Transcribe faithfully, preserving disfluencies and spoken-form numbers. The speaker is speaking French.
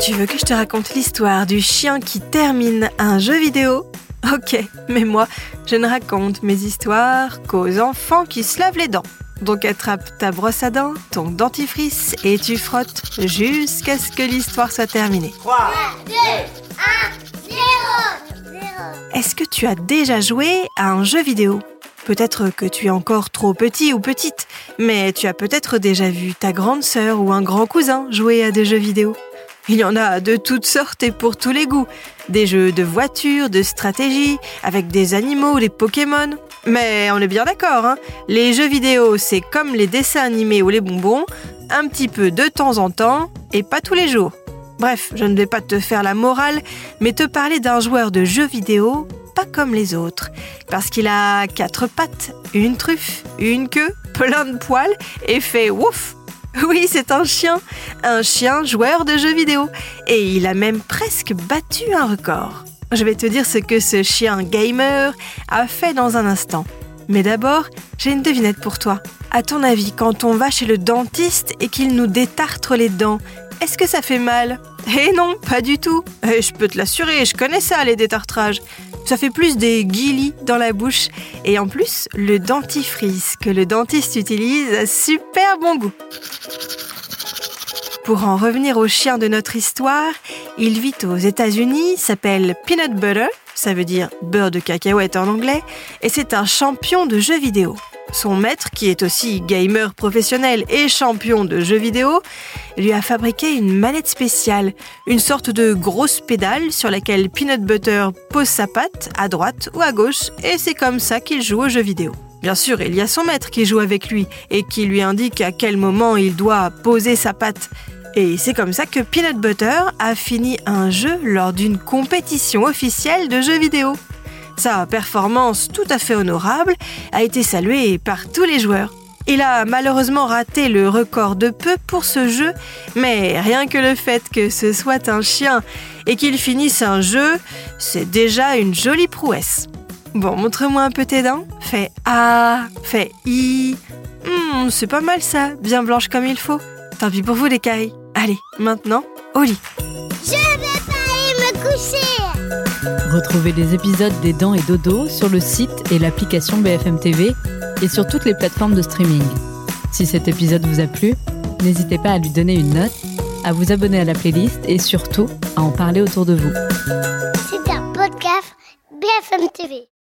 Tu veux que je te raconte l'histoire du chien qui termine un jeu vidéo ? Ok, mais moi, je ne raconte mes histoires qu'aux enfants qui se lavent les dents. Donc attrape ta brosse à dents, ton dentifrice et tu frottes jusqu'à ce que l'histoire soit terminée. trois, deux, un, zéro. Est-ce que tu as déjà joué à un jeu vidéo ? Peut-être que tu es encore trop petit ou petite, mais tu as peut-être déjà vu ta grande sœur ou un grand cousin jouer à des jeux vidéo. Il y en a de toutes sortes et pour tous les goûts. Des jeux de voitures, de stratégie, avec des animaux ou des Pokémon. Mais on est bien d'accord, hein ? Les jeux vidéo, c'est comme les dessins animés ou les bonbons, un petit peu de temps en temps et pas tous les jours. Bref, je ne vais pas te faire la morale, mais te parler d'un joueur de jeux vidéo pas comme les autres. Parce qu'il a quatre pattes, une truffe, une queue, plein de poils et fait ouf. Oui, c'est un chien, un chien joueur de jeux vidéo. Et il a même presque battu un record. Je vais te dire ce que ce chien gamer a fait dans un instant. Mais d'abord, j'ai une devinette pour toi. À ton avis, quand on va chez le dentiste et qu'il nous détartre les dents, est-ce que ça fait mal ? Eh non, pas du tout. Et je peux te l'assurer, je connais ça, les détartrages. Ça fait plus des guilis dans la bouche. Et en plus, le dentifrice que le dentiste utilise a super bon goût. Pour en revenir au chien de notre histoire, il vit aux États-Unis, s'appelle Peanut Butter, ça veut dire beurre de cacahuète en anglais, et c'est un champion de jeux vidéo. Son maître, qui est aussi gamer professionnel et champion de jeux vidéo, lui a fabriqué une manette spéciale, une sorte de grosse pédale sur laquelle Peanut Butter pose sa patte à droite ou à gauche, et c'est comme ça qu'il joue aux jeux vidéo. Bien sûr, il y a son maître qui joue avec lui et qui lui indique à quel moment il doit poser sa patte. Et c'est comme ça que Peanut Butter a fini un jeu lors d'une compétition officielle de jeux vidéo. Sa performance tout à fait honorable a été saluée par tous les joueurs. Il a malheureusement raté le record de peu pour ce jeu, mais rien que le fait que ce soit un chien et qu'il finisse un jeu, c'est déjà une jolie prouesse. Bon, montre-moi un peu tes dents. Fais A, fais I. Hmm, c'est pas mal ça, bien blanche comme il faut. Tant pis pour vous les cailles. Allez, maintenant, au lit. Je vais pas aller me coucher. Retrouvez les épisodes des Dents et Dodo sur le site et l'application B F M T V et sur toutes les plateformes de streaming. Si cet épisode vous a plu, n'hésitez pas à lui donner une note, à vous abonner à la playlist et surtout à en parler autour de vous. C'est un podcast B F M T V.